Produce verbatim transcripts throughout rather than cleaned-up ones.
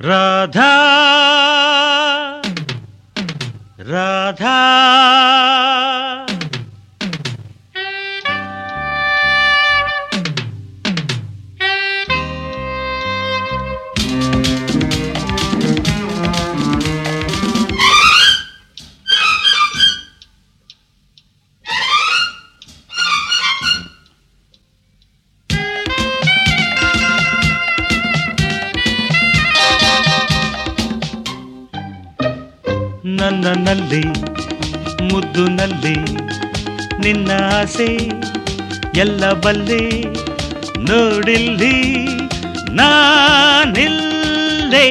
ರಾಧಾ ರಾಧಾ ನನ್ನಲ್ಲಿ ಮುದ್ದುನಲ್ಲಿ ನಿನ್ನ ಆಸೆ ಎಲ್ಲ ಬಲ್ಲೆ ನೋಡಿಲ್ಲಿ ನಾನಿಲ್ಲೆ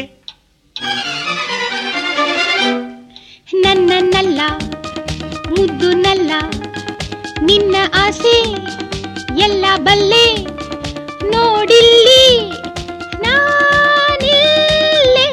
ನನ್ನನ್ನಲ್ಲ ಮುದ್ದುನಲ್ಲ ನಿನ್ನ ಆಸೆ ಎಲ್ಲ ಬಲ್ಲೆ ನೋಡಿಲ್ಲಿ ನಾನಿಲ್ಲೆ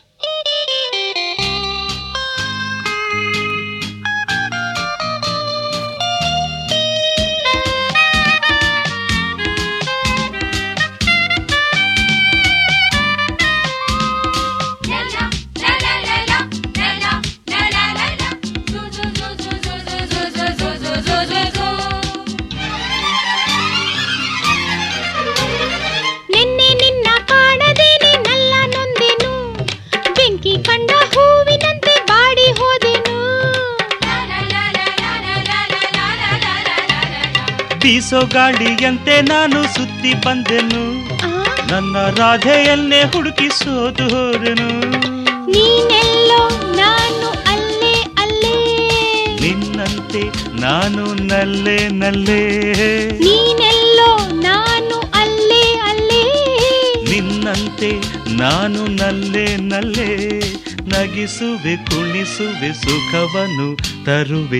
ಬೀಸೋ ಗಾಳಿಯಂತೆ ನಾನು ಸುತ್ತಿ ಬಂದೆನು ನನ್ನ ರಾಧೆಯನ್ನೇ ಹುಡುಕಿಸೋದು ಹೋದೆನು ನೀನೆಲ್ಲೋ ನಾನು ಅಲ್ಲೇ ಅಲ್ಲೇ ನಿನ್ನಂತೆ ನಾನು ನಲ್ಲೆ ನಲ್ಲೆ ನೀನೆಲ್ಲೋ ನಾನು ಅಲ್ಲೇ ಅಲ್ಲೇ ನಿನ್ನಂತೆ ನಾನು ನಲ್ಲೆ ನಲ್ಲೆ ನಗಿಸುವೆ ಕುಣಿಸುವೆ ಸುಖವನ್ನು ತರುವೆ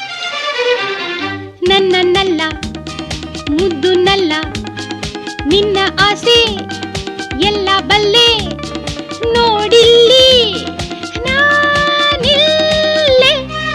ನನ್ನನ್ನಲ್ಲ ಮುದ್ದುನಲ್ಲ ನಿನ್ನ ಆಸೆ ಎಲ್ಲ ಬಲ್ಲೆ ನೋಡಿಲ್ಲಿ ನಾನಿಲ್ಲೆ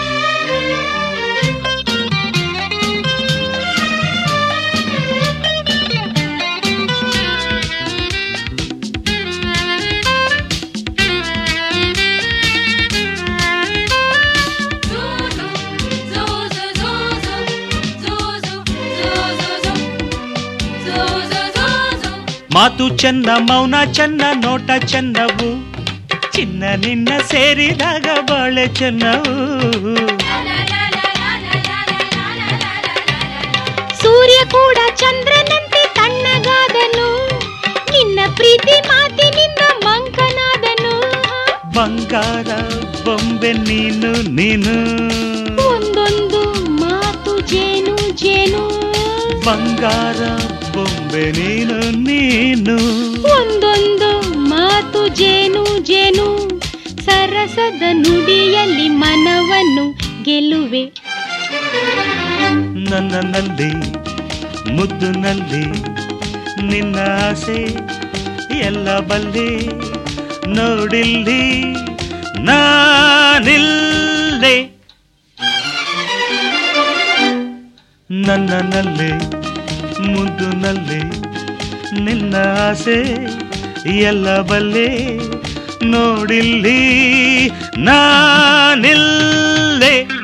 ಮಾತು ಚೆನ್ನ ಮೌನ ಚೆನ್ನ ನೋಟ ಚೆನ್ನವು ಚಿನ್ನ ನಿನ್ನ ಸೇರಿದಾಗ ಬಾಳೆ ಚೆನ್ನವು ಸೂರ್ಯ ಕೂಡ ಚಂದ್ರನಂತೆ ತಣ್ಣಗಾದನು ನಿನ್ನ ಪ್ರೀತಿ ಮಾತಿನಿಂದ ಮಂಕನಾದನು ಬಂಗಾರ ಬೊಂಬೆ ನೀನು ನೀನು ಒಂದೊಂದು ಮಾತು ಜೇನು ಜೇನು ಬಂಗಾರ ಬೊಂಬೆ ನೀನು ನೀನು ಒಂದೊಂದು ಮಾತು ಜೇನು ಜೇನು ಸರಸದ ನುಡಿಯಲ್ಲಿ ಮನವನ್ನು ಗೆಲುವೆ ನನ್ನಲ್ಲಿ ಮುದ್ದುನಲ್ಲಿ ನಿನ್ನ ಆಸೆ ಎಲ್ಲ ಬಲ್ಲೆ ನೋಡಿಲ್ಲಿ ನಾನಿಲ್ಲೆ ನನ್ನಲ್ಲಿ ಮುದ್ದುನಲ್ಲಿ ನಿನ್ನ ಆಸೆ ಎಲ್ಲ ಬಲ್ಲೆ ನೋಡಿಲ್ಲಿ ನಾನಿಲ್ಲೆ